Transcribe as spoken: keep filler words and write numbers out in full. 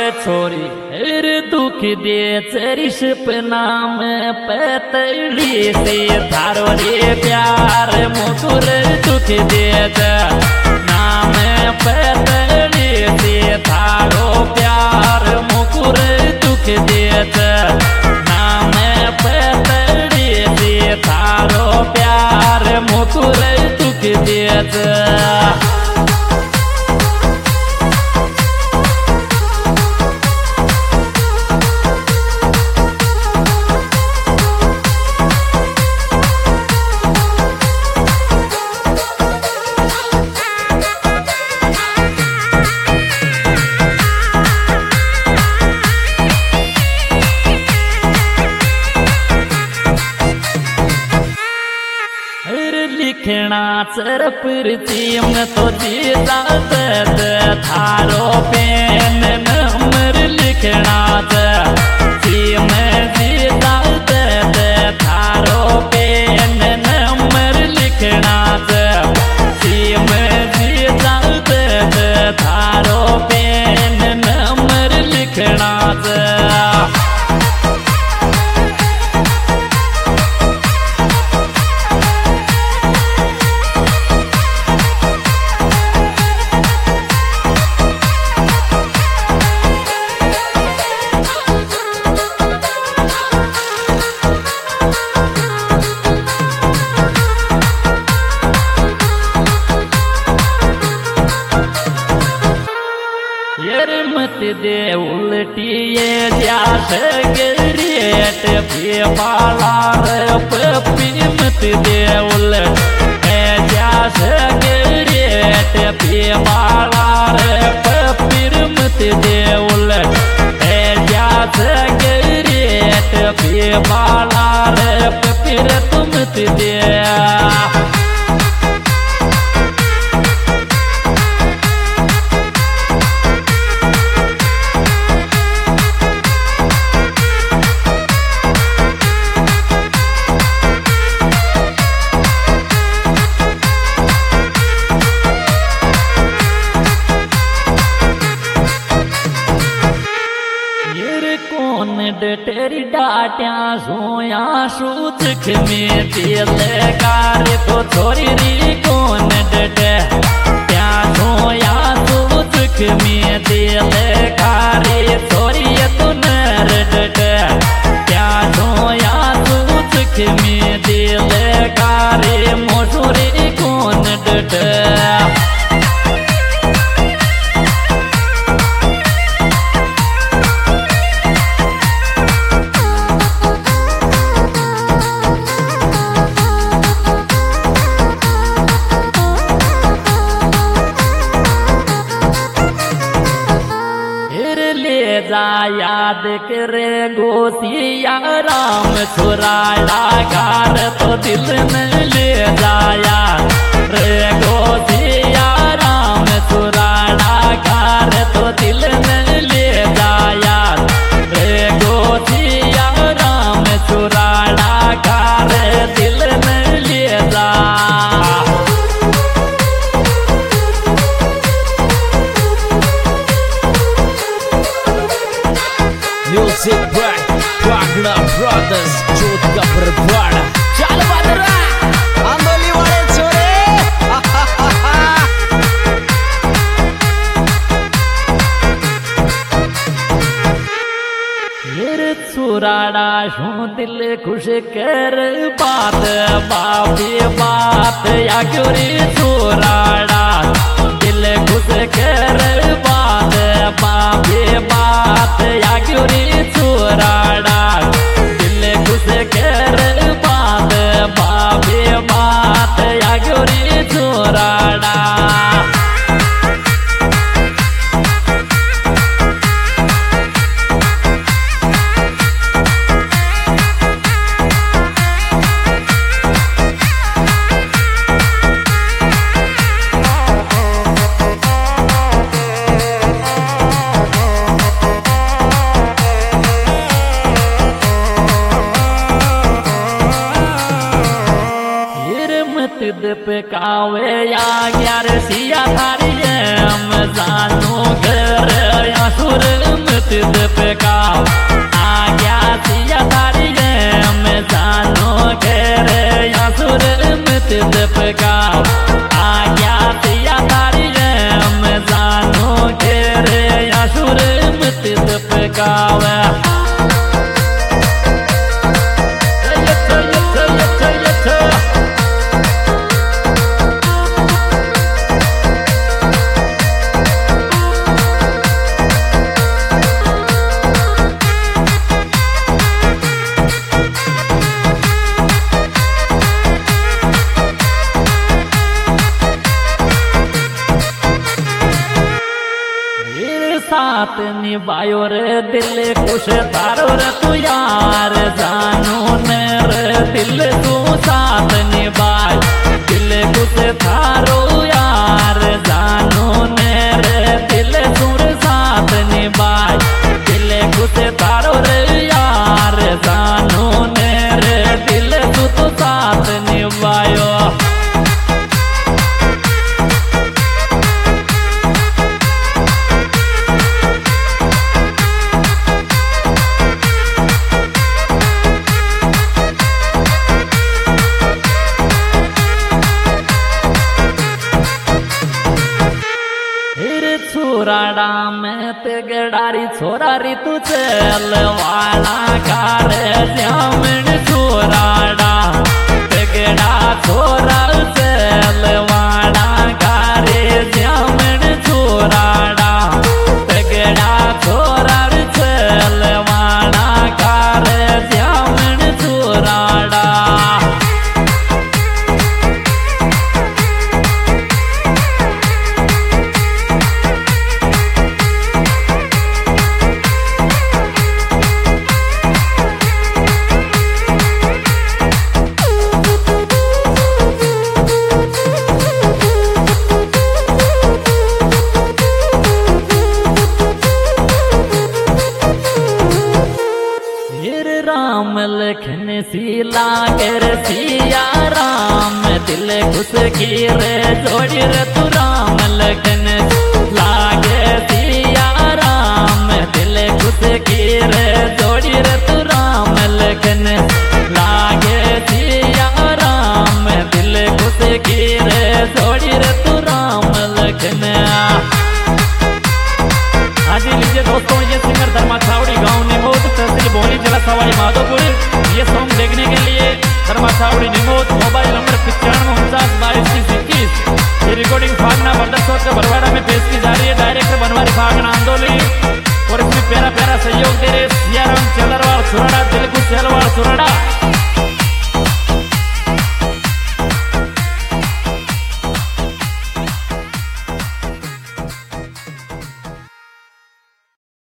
छोरी हर दुख दे तेरी सपना में पतली से थारो रे प्यार मुकुर दुख दे नाम पतली से थारो प्यार मुकुर दुख दे नाम पतली से थारो प्यार मुकुर दुख दे लिखना चर प्रीतिम तो जीता थारो पेन नंबर लिखना चीम जीता थारो पेन नंबर लिखना चीम जीता थारो पेन नंबर लिखना मत दे उल्टी ये जास गिरेट भी बालार पपी मत दे उल्ट जास गिरेट भी बालार पपीर मत दे उल्ट जास गिरेट भी बालार पपीर तुम मत दे तेरी डाटिया सोया सूख में दिल कार तो छोरी री कौन डटे क्या सोया सूख में दिल कारी छोरी तू नर डटे क्या सोया सूख में दिल कारी मोसुरी कौन डटे याद करे गोसिया राम छुराड़ा घर तो दिल में ले जाया रे गोसिया राम छुराड़ा घर तो दिल में ले जाया रे गोसिया राम छुराड़ा घर दिल में ले जा Music Black Wagner Brothers juga berbara. Chal Badra Andoli wale chore मेरे छुराड़ा शू दिल खुश कर बात बाबी बात या क्योरी छुराड़ा दिल खुश कर बात बाबी बात या क्योरी छुराड़ा दिल खुश कर बात बाबी बात या क्योरी छुराड़ा साथ निभायो रे दिल खुश थारो रे तू यार जानू ने रे दिल तू साथ निभाय दिल खुश थारो यार जानू ने रे दिल सुर साथ निभाय दिल खुश थारो रे यार जानू ने रे दिल तू तो साथ निभायो। छोराड़ा में ते गडारी छोरा री तू चल वाला कारे जामन छोराड़ा ते गडा छोरा चल वाला कारे जामन छोराड़ा ते गडा छोरा चल वाला कारे जामन छोराड़ा। राम लखन सीला कर सिया राम दिल खुश की रे जोड़ी रे तू राम लखन लागे सिया राम दिल खुश की रे जोड़ी रे तू राम लखन लागे सिया राम दिल खुश की रे जोड़ी रे तू राम लखन। आज लीजिए दोस्तों ये सिंगर धर्मा छावड़ी गाँव निमोद तहसील बोनी जिला सवाई माधोपुर। ये सॉन्ग देखने के लिए धर्मा छावड़ी निमोद मोबाइल नंबर पचानवे उनचास बाईस तीस इक्कीस। ये रिकॉर्डिंग फागना बर्दर का बरवाड़ा में पेश की जा रही है। डायरेक्टर बनवारी फागना आंदोली और इसमें प्यारा प्यारा सहयोग दे रहे सियाराम चंद्रवाल सुराड़ा